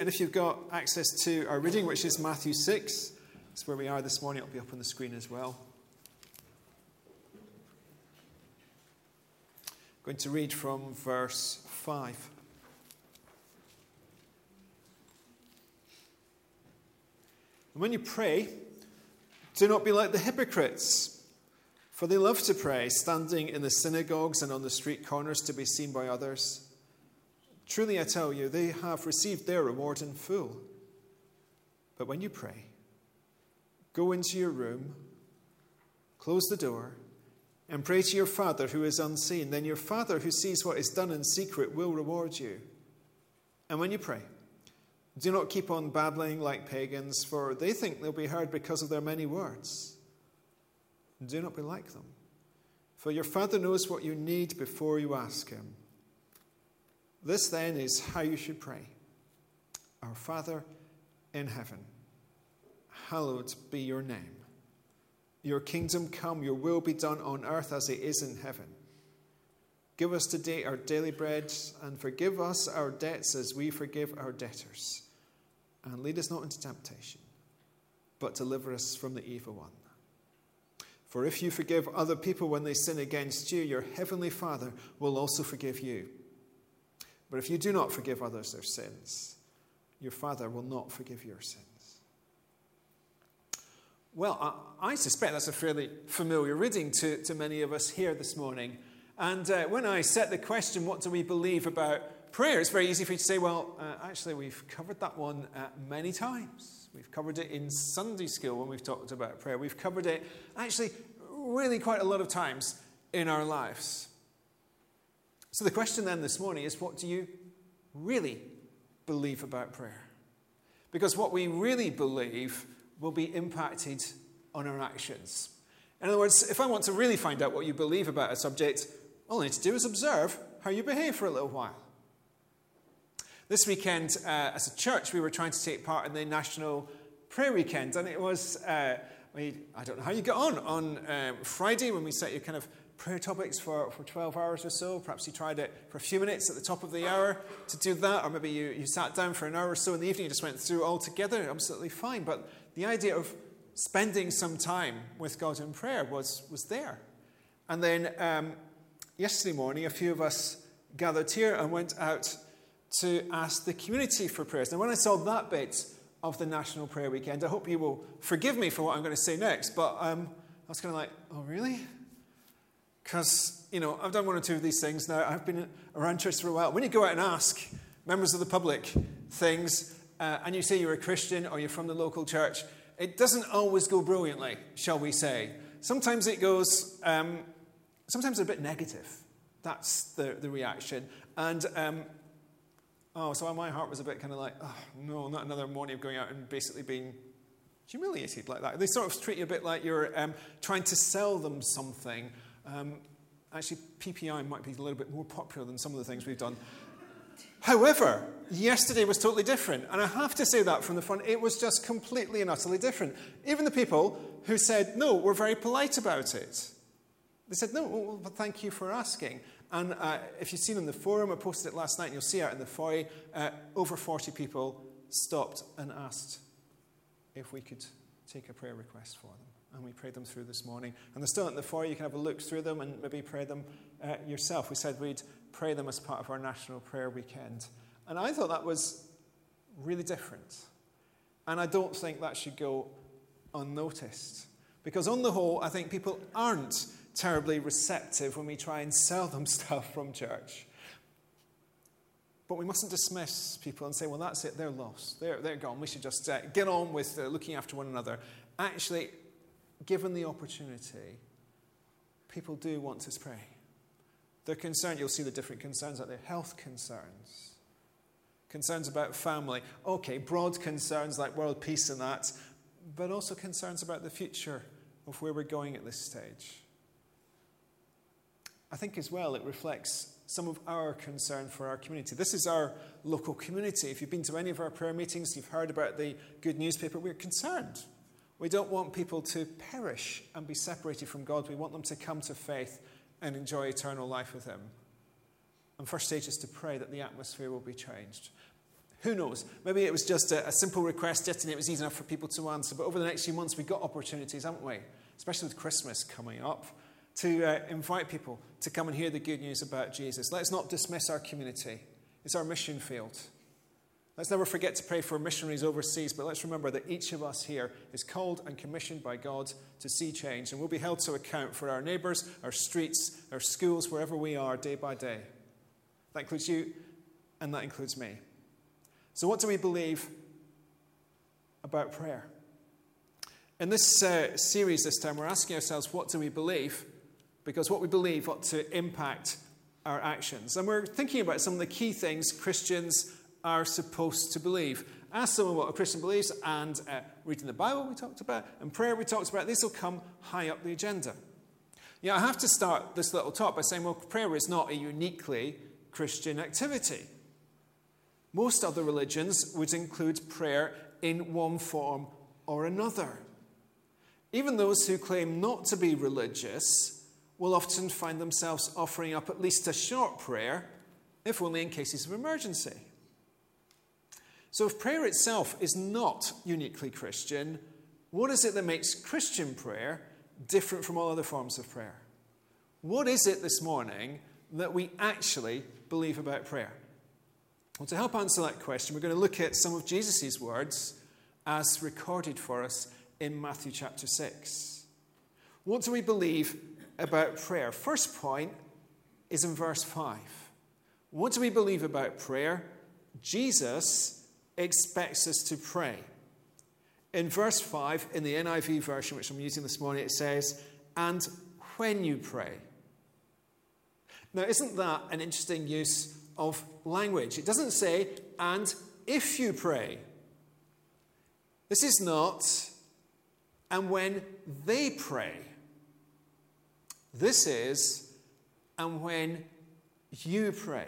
and if you've got access to our reading, which is Matthew 6, that's where we are this morning. It'll be up on the screen as well. I'm going to read from verse 5. And when you pray, do not be like the hypocrites, for they love to pray, standing in the synagogues and on the street corners to be seen by others. Truly I tell you, they have received their reward in full. But when you pray, go into your room, close the door, and pray to your Father who is unseen. Then your Father who sees what is done in secret will reward you. And when you pray, do not keep on babbling like pagans, for they think they'll be heard because of their many words. Do not be like them, for your Father knows what you need before you ask him. This then is how you should pray. Our Father in heaven, hallowed be your name. Your kingdom come, your will be done on earth as it is in heaven. Give us today our daily bread, and forgive us our debts as we forgive our debtors. And lead us not into temptation, but deliver us from the evil one. For if you forgive other people when they sin against you, your heavenly Father will also forgive you. But if you do not forgive others their sins, your Father will not forgive your sins. Well, I suspect that's a fairly familiar reading to many of us here this morning. And when I set the question, what do we believe about prayer, it's very easy for you to say, well, actually, we've covered that one many times. We've covered it in Sunday school when we've talked about prayer. We've covered it, actually, really quite a lot of times in our lives. So the question then this morning is, what do you really believe about prayer? Because what we really believe will be impacted on our actions. In other words, if I want to really find out what you believe about a subject, all I need to do is observe how you behave for a little while. This weekend, as a church, we were trying to take part in the National Prayer Weekend, and it was, I don't know how you get on Friday when we set your kind of prayer topics for 12 hours or so. Perhaps you tried it for a few minutes at the top of the hour to do that, or maybe you sat down for an hour or so in the evening and just went through it all together. Absolutely fine. But the idea of spending some time with God in prayer was there. And then yesterday morning, a few of us gathered here and went out to ask the community for prayers. Now, when I saw that bit of the National Prayer Weekend, I hope you will forgive me for what I'm going to say next, but I was kind of like, oh, really? Because, I've done one or two of these things now. I've been around church for a while. When you go out and ask members of the public things, and you say you're a Christian or you're from the local church, it doesn't always go brilliantly, shall we say. Sometimes it goes, sometimes a bit negative. That's the reaction. And, so my heart was a bit kind of like, oh, no, not another morning of going out and basically being humiliated like that. They sort of treat you a bit like you're trying to sell them something. Actually, PPI might be a little bit more popular than some of the things we've done. However, yesterday was totally different. And I have to say that from the front, it was just completely and utterly different. Even the people who said, no, were very polite about it. They said, no, well, thank you for asking. And if you've seen in the forum, I posted it last night, and you'll see out in the foyer, over 40 people stopped and asked if we could take a prayer request for them. And we prayed them through this morning. And they're still in the foyer. You can have a look through them and maybe pray them yourself. We said we'd pray them as part of our National Prayer Weekend. And I thought that was really different. And I don't think that should go unnoticed. Because on the whole, I think people aren't terribly receptive when we try and sell them stuff from church. But we mustn't dismiss people and say, well, that's it, they're lost. They're gone. We should just get on with looking after one another. Actually, given the opportunity, people do want to pray. They're concerned. You'll see the different concerns out there. Health concerns. Concerns about family. Okay, broad concerns like world peace and that. But also concerns about the future of where we're going at this stage. I think as well it reflects some of our concern for our community. This is our local community. If you've been to any of our prayer meetings, you've heard about the Good Newspaper, we're concerned. We don't want people to perish and be separated from God. We want them to come to faith and enjoy eternal life with him. And first stage is to pray that the atmosphere will be changed. Who knows? Maybe it was just a simple request yesterday. It was easy enough for people to answer. But over the next few months, we've got opportunities, haven't we? Especially with Christmas coming up, to invite people to come and hear the good news about Jesus. Let's not dismiss our community. It's our mission field. Let's never forget to pray for missionaries overseas, but let's remember that each of us here is called and commissioned by God to see change, and we'll be held to account for our neighbours, our streets, our schools, wherever we are, day by day. That includes you, and that includes me. So what do we believe about prayer? In this series this time, we're asking ourselves, what do we believe? Because what we believe ought to impact our actions. And we're thinking about some of the key things Christians are supposed to believe. Ask someone what a Christian believes, and reading the Bible we talked about, and prayer we talked about. These will come high up the agenda. I have to start this little talk by saying, well, prayer is not a uniquely Christian activity. Most other religions would include prayer in one form or another. Even those who claim not to be religious will often find themselves offering up at least a short prayer, if only in cases of emergency. So if prayer itself is not uniquely Christian, what is it that makes Christian prayer different from all other forms of prayer? What is it this morning that we actually believe about prayer? Well, to help answer that question, we're going to look at some of Jesus' words as recorded for us in Matthew chapter 6. What do we believe about prayer? First point is in verse 5. What do we believe about prayer? Jesus expects us to pray. In verse 5, in the NIV version, which I'm using this morning, it says, "And when you pray." Now, isn't that an interesting use of language? It doesn't say, "and if you pray." This is not, "and when they pray." This is, "and when you pray."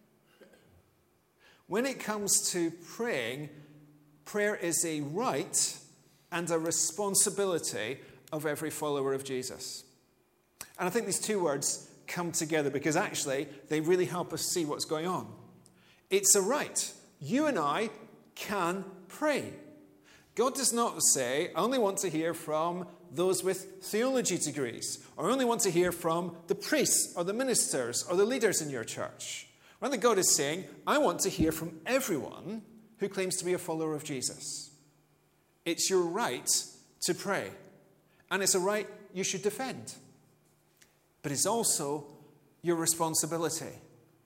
When it comes to praying, prayer is a right and a responsibility of every follower of Jesus. And I think these two words come together because actually they really help us see what's going on. It's a right. You and I can pray. God does not say, "I only want to hear from those with theology degrees," or "I only want to hear from the priests or the ministers or the leaders in your church." Rather, God is saying, "I want to hear from everyone who claims to be a follower of Jesus." It's your right to pray. And it's a right you should defend. But it's also your responsibility.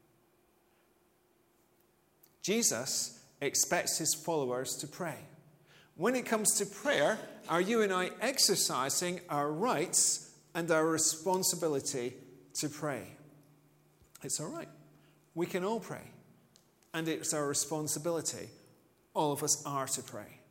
Jesus expects his followers to pray. When it comes to prayer, are you and I exercising our rights and our responsibility to pray? It's all right. We can all pray. And it's our responsibility. All of us are to pray.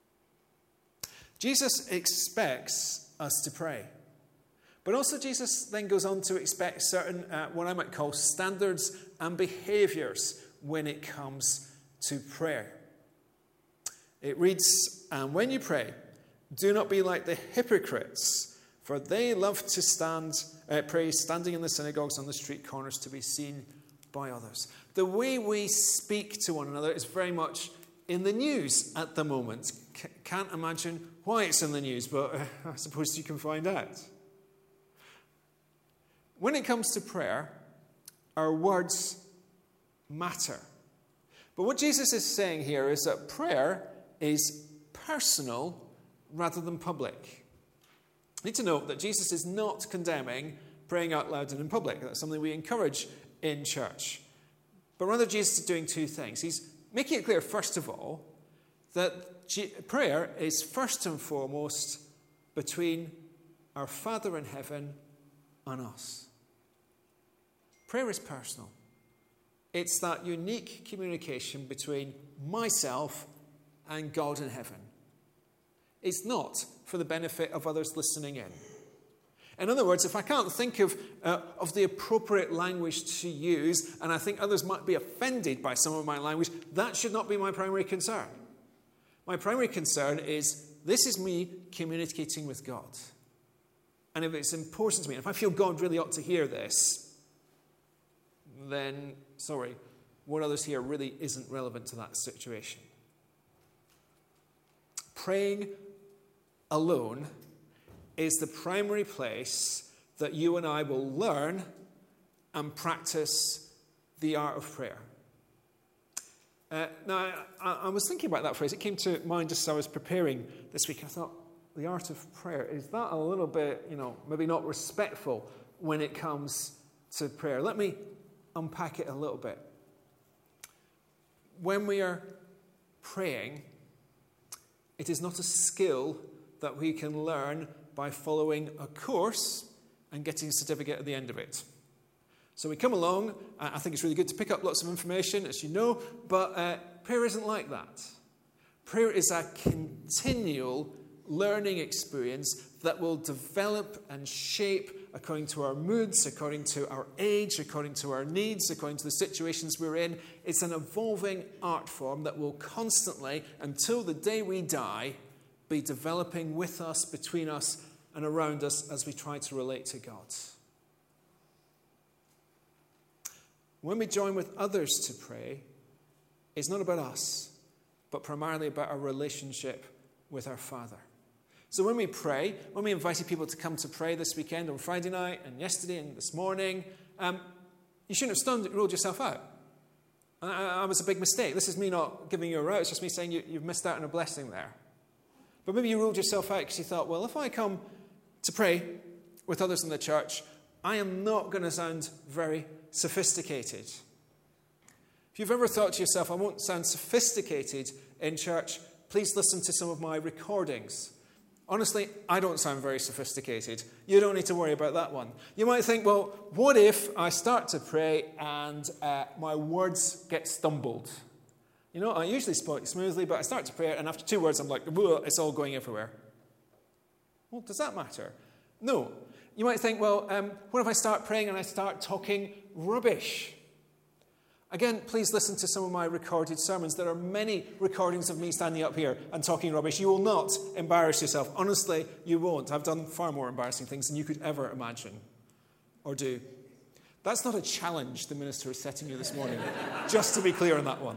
Jesus expects us to pray. But also Jesus then goes on to expect certain, what I might call standards and behaviors when it comes to prayer. It reads, "And when you pray, do not be like the hypocrites, for they love to pray standing in the synagogues on the street corners to be seen by others." The way we speak to one another is very much in the news at the moment. Can't imagine why it's in the news, but I suppose you can find out. When it comes to prayer, our words matter. But what Jesus is saying here is that prayer is personal rather than public. You need to note that Jesus is not condemning praying out loud and in public. That's something we encourage in church. But rather, Jesus is doing two things. He's making it clear, first of all, that prayer is first and foremost between our Father in heaven and us. Prayer is personal. It's that unique communication between myself and God in heaven. It's not for the benefit of others listening in. In other words, if I can't think of the appropriate language to use, and I think others might be offended by some of my language, that should not be my primary concern. My primary concern is, this is me communicating with God. And if it's important to me, if I feel God really ought to hear this, then, sorry, what others hear really isn't relevant to that situation. Praying alone is the primary place that you and I will learn and practice the art of prayer. Now, I was thinking about that phrase. It came to mind just as I was preparing this week. I thought, the art of prayer, is that a little bit, maybe not respectful when it comes to prayer? Let me unpack it a little bit. When we are praying, it is not a skill that we can learn by following a course and getting a certificate at the end of it. So we come along, I think it's really good to pick up lots of information, as you know, but prayer isn't like that. Prayer is a continual learning experience that will develop and shape according to our moods, according to our age, according to our needs, according to the situations we're in. It's an evolving art form that will constantly, until the day we die, be developing with us, between us, and around us as we try to relate to God. When we join with others to pray, it's not about us, but primarily about our relationship with our Father. So when we pray, when we invited people to come to pray this weekend on Friday night and yesterday and this morning, you shouldn't have ruled yourself out. That was a big mistake. This is me not giving you a route. It's just me saying you've missed out on a blessing there. But maybe you ruled yourself out because you thought, well, if I come to pray with others in the church, I am not going to sound very sophisticated. If you've ever thought to yourself, I won't sound sophisticated in church, please listen to some of my recordings. Honestly, I don't sound very sophisticated. You don't need to worry about that one. You might think, well, what if I start to pray and my words get stumbled? I usually speak smoothly, but I start to pray and after 2 words I'm like, it's all going everywhere. Well, does that matter? No. You might think, well, what if I start praying and I start talking rubbish? Again, please listen to some of my recorded sermons. There are many recordings of me standing up here and talking rubbish. You will not embarrass yourself. Honestly, you won't. I've done far more embarrassing things than you could ever imagine or do. That's not a challenge the minister is setting you this morning, just to be clear on that one.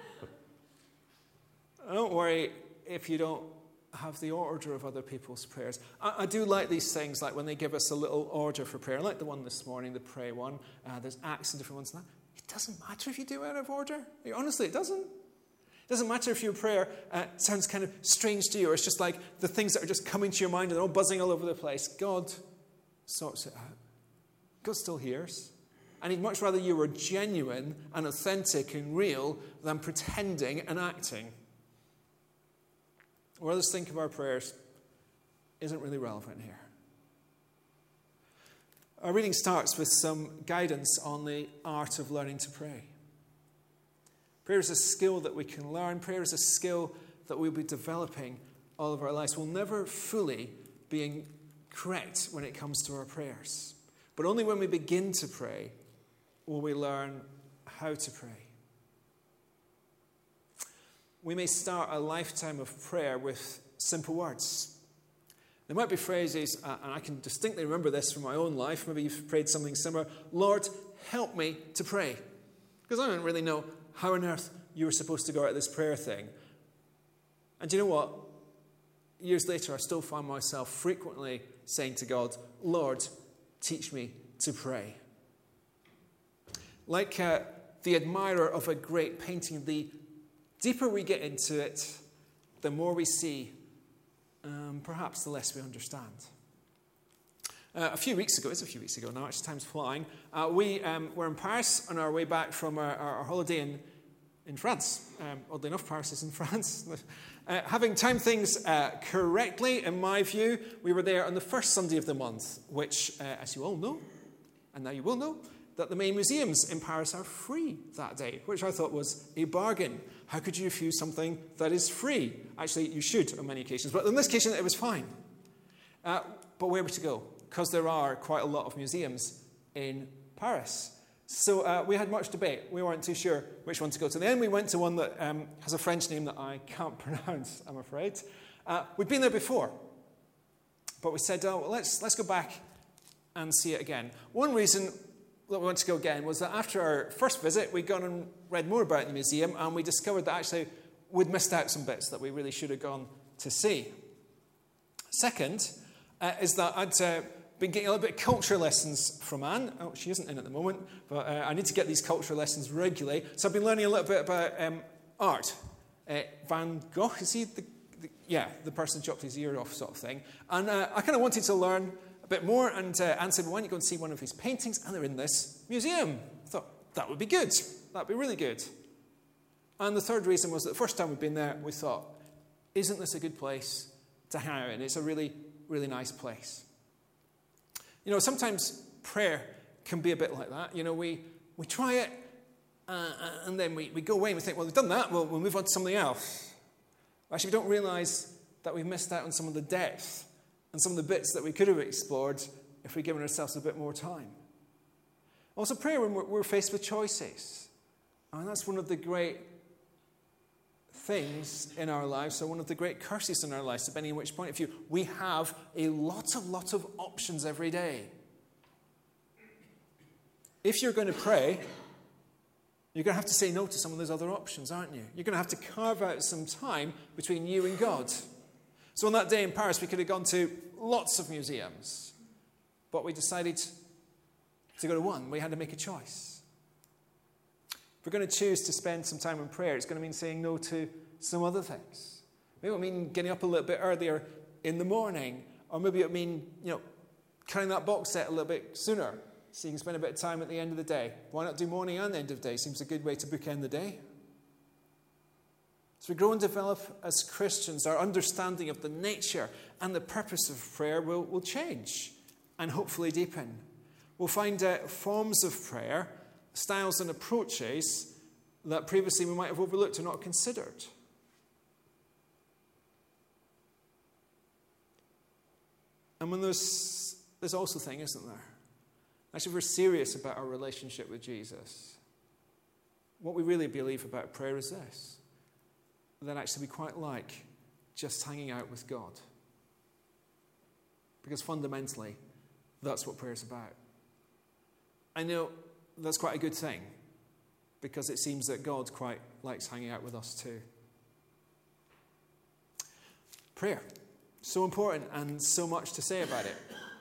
Don't worry if you don't have the order of other people's prayers. I do like these things, like when they give us a little order for prayer. I like the one this morning, the pray one. There's acts and different ones in that. It doesn't matter if you do it out of order. Honestly, it doesn't. It doesn't matter if your prayer sounds kind of strange to you, or it's just like the things that are just coming to your mind and they're all buzzing all over the place. God sorts it out. God still hears. And he'd much rather you were genuine and authentic and real than pretending and acting. What others think of our prayers isn't really relevant here. Our reading starts with some guidance on the art of learning to pray. Prayer is a skill that we can learn. Prayer is a skill that we'll be developing all of our lives. We'll never fully be correct when it comes to our prayers. But only when we begin to pray will we learn how to pray. We may start a lifetime of prayer with simple words. There might be phrases, and I can distinctly remember this from my own life. Maybe you've prayed something similar. Lord, help me to pray. Because I don't really know how on earth you were supposed to go at this prayer thing. And do you know what? Years later, I still find myself frequently saying to God, Lord, teach me to pray. Like the admirer of a great painting, the deeper we get into it, the more we see, perhaps the less we understand. A few weeks ago now, actually time's flying, we were in Paris on our way back from our holiday in France. Oddly enough, Paris is in France. Having timed things correctly, in my view, we were there on the first Sunday of the month, which, as you all know, and now you will know, that the main museums in Paris are free that day, which I thought was a bargain. How could you refuse something that is free? Actually, you should on many occasions, but on this occasion it was fine. But where were to go? Because there are quite a lot of museums in Paris. So we had much debate. We weren't too sure which one to go to. In the end, we went to one that has a French name that I can't pronounce, I'm afraid. We'd been there before, but we said, let's go back and see it again. One reason that we wanted to go again was that after our first visit, we'd gone on read more about the museum, and we discovered that actually we'd missed out some bits that we really should have gone to see. Second, is that I'd been getting a little bit of culture lessons from Anne. Oh, she isn't in at the moment, but I need to get these culture lessons regularly. So I've been learning a little bit about art. Van Gogh, is he the person who chopped his ear off sort of thing. And I kind of wanted to learn a bit more, and Anne said, well, why don't you go and see one of his paintings? And they're in this museum. I thought, that would be good. That would be really good. And the third reason was that the first time we'd been there, we thought, isn't this a good place to hang out in? It's a really, really nice place. You know, sometimes prayer can be a bit like that. You know, we try it, and then we go away and we think, well, we've done that, we'll move on to something else. Actually, we don't realize that we've missed out on some of the depth and some of the bits that we could have explored if we'd given ourselves a bit more time. Also, prayer when we're faced with choices. And that's one of the great things in our lives, so one of the great curses in our lives, depending on which point of view. We have a lot of options every day. If you're going to pray, you're going to have to say no to some of those other options, aren't you? You're going to have to carve out some time between you and God. So on that day in Paris, we could have gone to lots of museums, but we decided to go to one. We had to make a choice. If we're going to choose to spend some time in prayer, it's going to mean saying no to some other things. Maybe it'll mean getting up a little bit earlier in the morning, or maybe it'll mean, carrying that box set a little bit sooner, so you can spend a bit of time at the end of the day. Why not do morning and end of day? Seems a good way to bookend the day. As we grow and develop as Christians, our understanding of the nature and the purpose of prayer will change and hopefully deepen. We'll find forms of prayer, styles and approaches that previously we might have overlooked or not considered. And when there's also a thing, isn't there? Actually, if we're serious about our relationship with Jesus, what we really believe about prayer is this: that actually we quite like just hanging out with God. Because fundamentally, that's what prayer is about. I know that's quite a good thing, because it seems that God quite likes hanging out with us too. Prayer. So important and so much to say about it.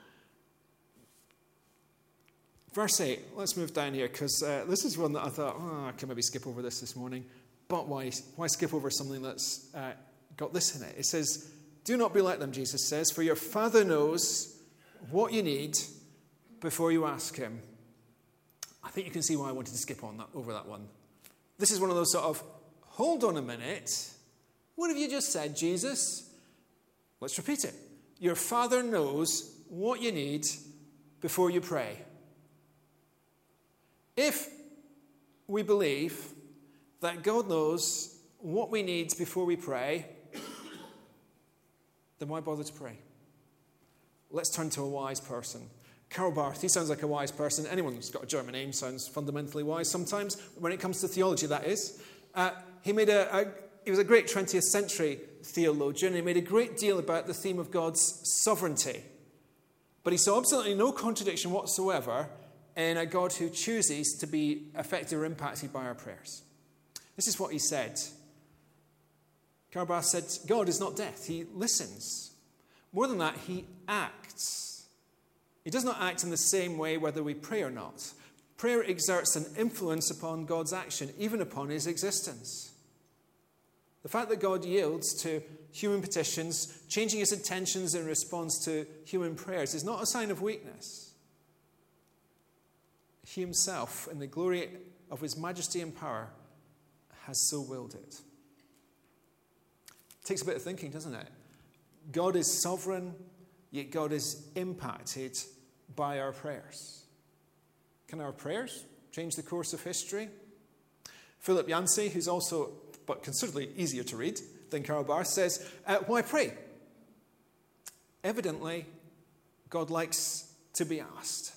Verse 8, let's move down here, because this is one that I thought, I can maybe skip over this morning. But why skip over something that's got this in it? It says, do not be like them, Jesus says, for your Father knows what you need before you ask him. I think you can see why I wanted to skip over that one. This is one of those sort of, hold on a minute. What have you just said, Jesus? Let's repeat it. Your Father knows what you need before you pray. If we believe that God knows what we need before we pray, then why bother to pray? Let's turn to a wise person. Karl Barth, he sounds like a wise person. Anyone who's got a German name sounds fundamentally wise sometimes. When it comes to theology, that is. He was a great 20th century theologian. He made a great deal about the theme of God's sovereignty. But he saw absolutely no contradiction whatsoever in a God who chooses to be affected or impacted by our prayers. This is what he said. Karl Barth said, God is not deaf. He listens. More than that, he acts. He does not act in the same way whether we pray or not. Prayer exerts an influence upon God's action, even upon his existence. The fact that God yields to human petitions, changing his intentions in response to human prayers, is not a sign of weakness. He himself, in the glory of his majesty and power, has so willed it. It takes a bit of thinking, doesn't it? God is sovereign, yet God is impacted by our prayers. Can our prayers change the course of history? Philip Yancey, who's also but considerably easier to read than Karl Barth, says, why pray? Evidently, God likes to be asked.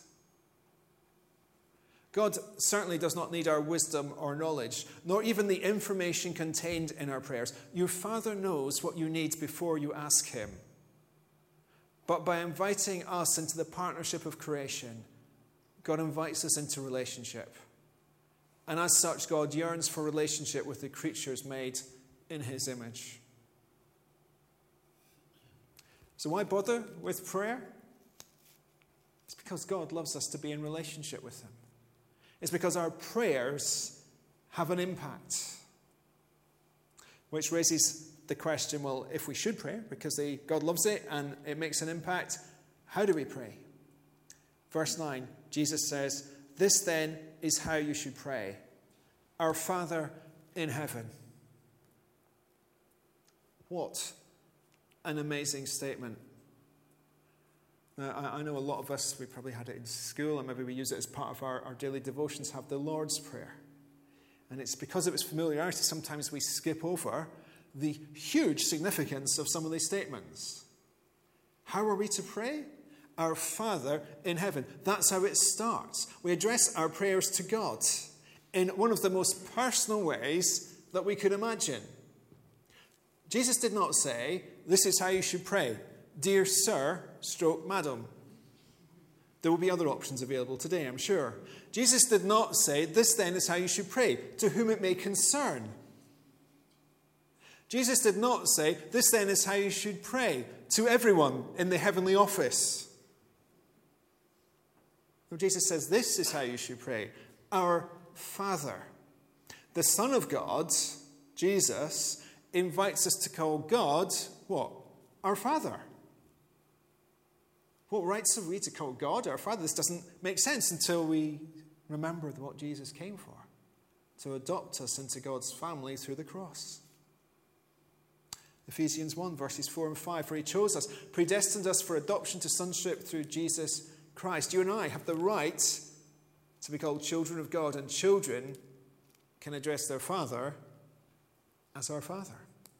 God certainly does not need our wisdom or knowledge, nor even the information contained in our prayers. Your Father knows what you need before you ask him. But by inviting us into the partnership of creation, God invites us into relationship. And as such, God yearns for relationship with the creatures made in his image. So why bother with prayer? It's because God loves us to be in relationship with him. It's because our prayers have an impact. Which raises the question, well, if we should pray, because God loves it and it makes an impact, how do we pray? Verse 9, Jesus says, "This then is how you should pray. Our Father in heaven." What an amazing statement. Now, I know a lot of us, we probably had it in school, and maybe we use it as part of our daily devotions, have the Lord's Prayer. And it's because of its familiarity, sometimes we skip over the huge significance of some of these statements. How are we to pray? Our Father in heaven. That's how it starts. We address our prayers to God in one of the most personal ways that we could imagine. Jesus did not say, "This is how you should pray, dear sir, stroke madam." There will be other options available today, I'm sure. Jesus did not say, "This then is how you should pray, to whom it may concern." Jesus did not say, "This then is how you should pray, to everyone in the heavenly office." No, Jesus says, "This is how you should pray, our Father." The Son of God, Jesus, invites us to call God, what? Our Father. What rights have we to call God our Father? This doesn't make sense until we remember what Jesus came for, to adopt us into God's family through the cross. Ephesians 1, verses 4 and 5, "For he chose us, predestined us for adoption to sonship through Jesus Christ." You and I have the right to be called children of God, and children can address their Father as our Father.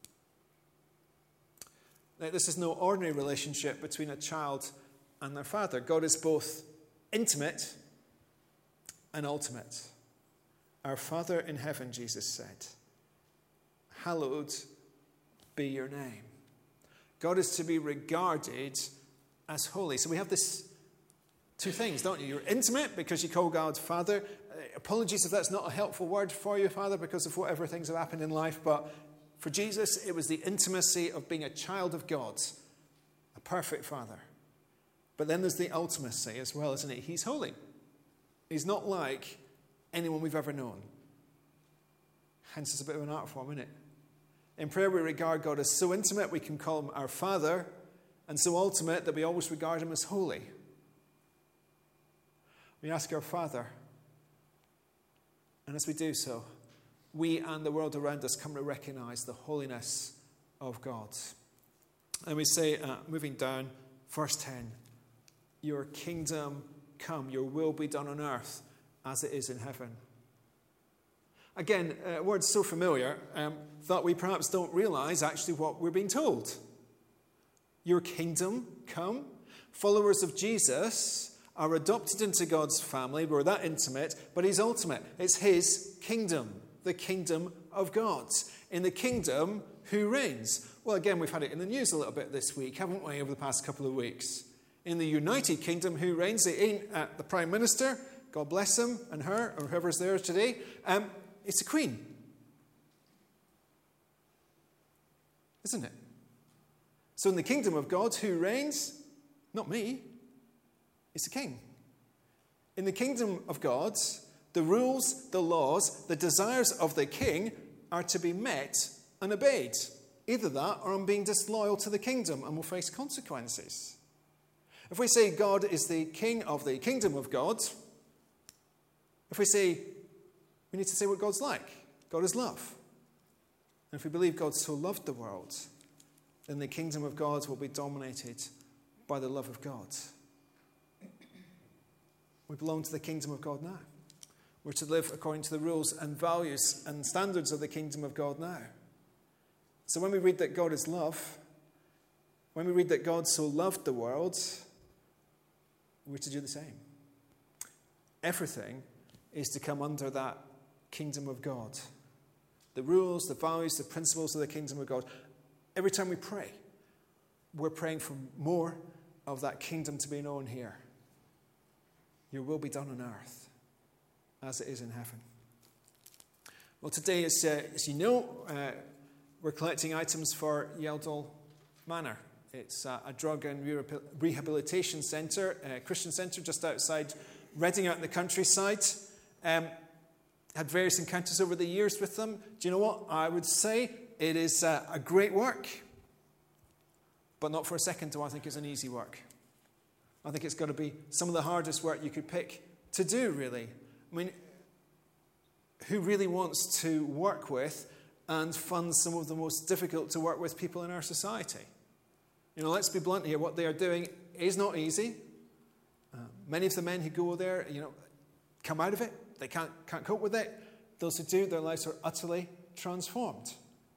Now, this is no ordinary relationship between a child and their father. God is both intimate and ultimate. Our Father in heaven, Jesus said, "Hallowed be your name." God is to be regarded as holy. So we have this two things, don't you? You're intimate because you call God Father. Apologies if that's not a helpful word for you, Father, because of whatever things have happened in life. But for Jesus, it was the intimacy of being a child of God, a perfect Father. But then there's the ultimacy as well, isn't it? He's holy. He's not like anyone we've ever known. Hence, it's a bit of an art form, isn't it? In prayer, we regard God as so intimate we can call him our Father, and so ultimate that we always regard him as holy. We ask our Father, and as we do so, we and the world around us come to recognize the holiness of God. And we say, moving down, verse 10, "Your kingdom come, your will be done on earth as it is in heaven." Again, a word so familiar that we perhaps don't realize actually what we're being told. Your kingdom come. Followers of Jesus are adopted into God's family. We're that intimate, but he's ultimate. It's his kingdom, the kingdom of God. In the kingdom, who reigns? Well, again, we've had it in the news a little bit this week, haven't we, over the past couple of weeks? In the United Kingdom, who reigns? It ain't the Prime Minister, God bless him and her, or whoever's there today. It's the Queen. Isn't it? So in the kingdom of God, who reigns? Not me. It's the King. In the kingdom of God, the rules, the laws, the desires of the King are to be met and obeyed. Either that or I'm being disloyal to the kingdom and will face consequences. If we say God is the King of the kingdom of God, if we say, we need to say what God's like. God is love. And if we believe God so loved the world, then the kingdom of God will be dominated by the love of God. We belong to the kingdom of God now. We're to live according to the rules and values and standards of the kingdom of God now. So when we read that God is love, when we read that God so loved the world, we're to do the same. Everything is to come under that kingdom of God. The rules, the values, the principles of the kingdom of God. Every time we pray, we're praying for more of that kingdom to be known here. Your will be done on earth as it is in heaven. Well, today, as you know, we're collecting items for Yeldall Manor. It's a drug and rehabilitation centre, a Christian centre just outside Reading, out in the countryside. Had various encounters over the years with them. Do you know what? I would say it is a great work, but not for a second do I think it's an easy work. I think it's got to be some of the hardest work you could pick to do, really. I mean, who really wants to work with and fund some of the most difficult to work with people in our society? You know, let's be blunt here. What they are doing is not easy. Many of the men who go there, come out of it. They can't cope with it. Those who do, their lives are utterly transformed.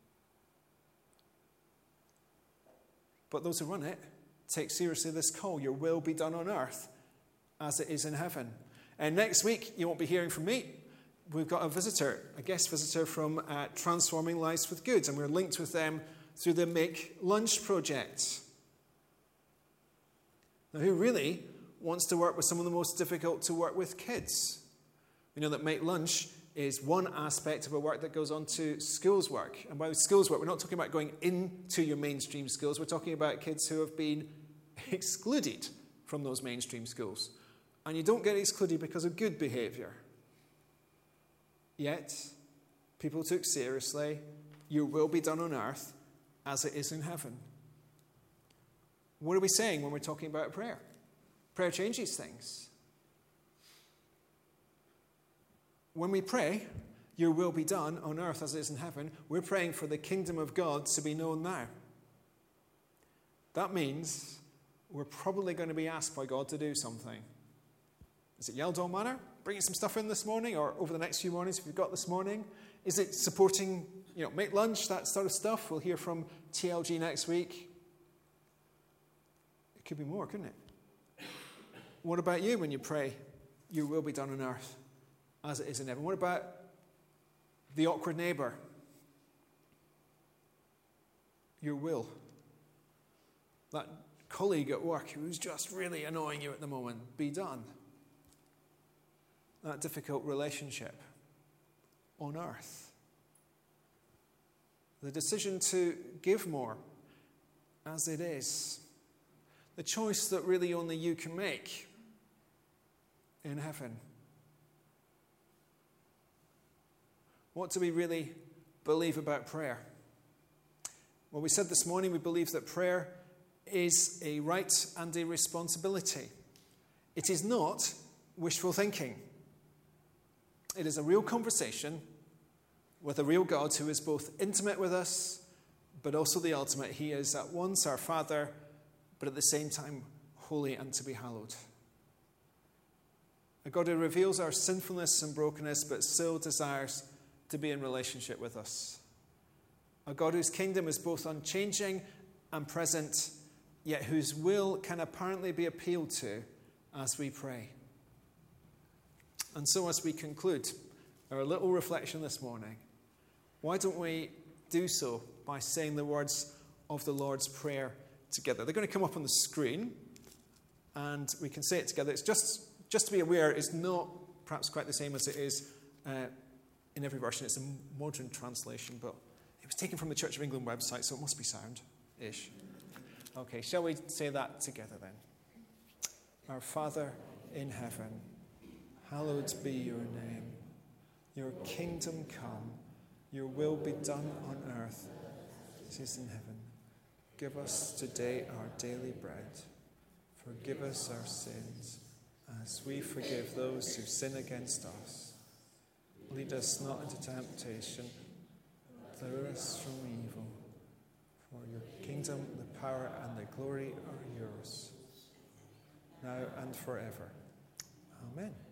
But those who run it take seriously this call: your will be done on earth as it is in heaven. And next week, you won't be hearing from me. We've got a guest visitor from Transforming Lives with Good, and we're linked with them through the Make Lunch project. Now, who really wants to work with some of the most difficult to work with kids? We know that Make Lunch is one aspect of a work that goes on to schools work. And by schools work, we're not talking about going into your mainstream schools. We're talking about kids who have been excluded from those mainstream schools. And you don't get excluded because of good behaviour. Yet, people took seriously, your will be done on earth as it is in heaven. What are we saying when we're talking about prayer? Prayer changes things. When we pray, your will be done on earth as it is in heaven, we're praying for the kingdom of God to be known now. That means we're probably going to be asked by God to do something. Is it Yeldall Manor? Bringing some stuff in this morning, or over the next few mornings if you've got this morning? Is it supporting, Make Lunch, that sort of stuff? We'll hear from TLG next week. It could be more, couldn't it? What about you when you pray, your will be done on earth as it is in heaven? What about the awkward neighbour? Your will. That colleague at work who's just really annoying you at the moment, be done. That difficult relationship on earth. The decision to give more as it is. The choice that really only you can make in heaven. What do we really believe about prayer? Well, we said this morning we believe that prayer is a right and a responsibility. It is not wishful thinking. It is a real conversation with a real God who is both intimate with us, but also the ultimate. He is at once our Father, but at the same time holy and to be hallowed. A God who reveals our sinfulness and brokenness, but still desires to be in relationship with us. A God whose kingdom is both unchanging and present, yet whose will can apparently be appealed to as we pray. And so as we conclude our little reflection this morning, why don't we do so by saying the words of the Lord's Prayer together? They're going to come up on the screen, and we can say it together. It's just to be aware, it's not perhaps quite the same as it is in every version. It's a modern translation, but it was taken from the Church of England website, so it must be sound-ish. Okay, shall we say that together then? Our Father in heaven, hallowed be your name. Your kingdom come. Your will be done on earth as it is in heaven. Give us today our daily bread. Forgive us our sins as we forgive those who sin against us. Lead us not into temptation, but deliver us from evil. For your kingdom, the power, and the glory are yours, now and forever. Amen.